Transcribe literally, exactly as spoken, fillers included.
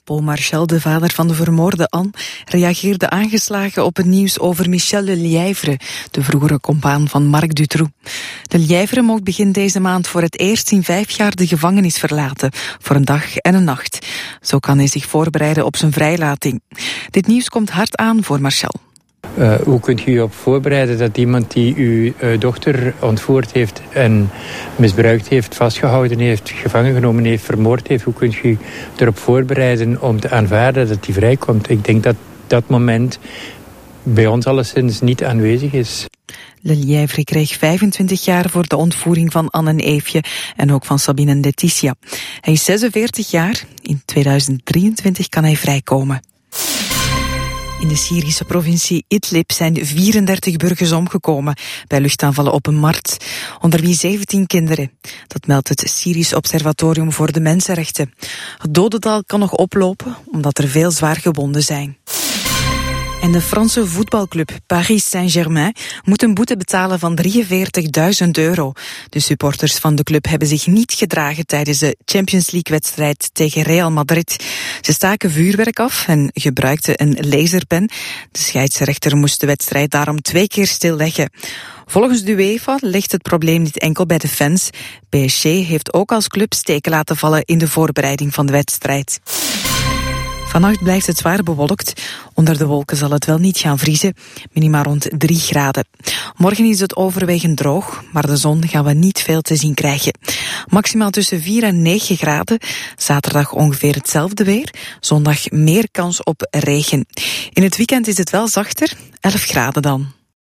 Paul Marchal, de vader van de vermoorde Anne, reageerde aangeslagen op het nieuws over Michel Le Lièvre, de vroegere compaan van Marc Dutroux. De Lièvre mocht begin deze maand voor het eerst in vijf jaar de gevangenis verlaten, voor een dag en een nacht. Zo kan hij zich voorbereiden op zijn vrijlating. Dit nieuws komt hard aan voor Marchal. Uh, hoe kunt u je op voorbereiden dat iemand die uw uh, dochter ontvoerd heeft en misbruikt heeft, vastgehouden heeft, gevangen genomen heeft, vermoord heeft, hoe kunt u erop voorbereiden om te aanvaarden dat die vrijkomt? Ik denk dat dat moment bij ons alleszins niet aanwezig is. Le Lièvre kreeg vijfentwintig jaar voor de ontvoering van Anne en Eefje en ook van Sabine en Letitia. Hij is zesenveertig jaar. In tweeduizend drieëntwintig kan hij vrijkomen. In de Syrische provincie Idlib zijn vierendertig burgers omgekomen bij luchtaanvallen op een markt, onder wie zeventien kinderen. Dat meldt het Syrisch Observatorium voor de Mensenrechten. Het dodental kan nog oplopen, omdat er veel zwaar gewonden zijn. En de Franse voetbalclub Paris Saint-Germain moet een boete betalen van drieënveertigduizend euro. De supporters van de club hebben zich niet gedragen tijdens de Champions League-wedstrijd tegen Real Madrid. Ze staken vuurwerk af en gebruikten een laserpen. De scheidsrechter moest de wedstrijd daarom twee keer stilleggen. Volgens de UEFA ligt het probleem niet enkel bij de fans. P S G heeft ook als club steken laten vallen in de voorbereiding van de wedstrijd. Vannacht blijft het zwaar bewolkt. Onder de wolken zal het wel niet gaan vriezen, minimaal rond drie graden. Morgen is het overwegend droog, maar de zon gaan we niet veel te zien krijgen. Maximaal tussen vier en negen graden. Zaterdag ongeveer hetzelfde weer. Zondag meer kans op regen. In het weekend is het wel zachter, elf graden dan.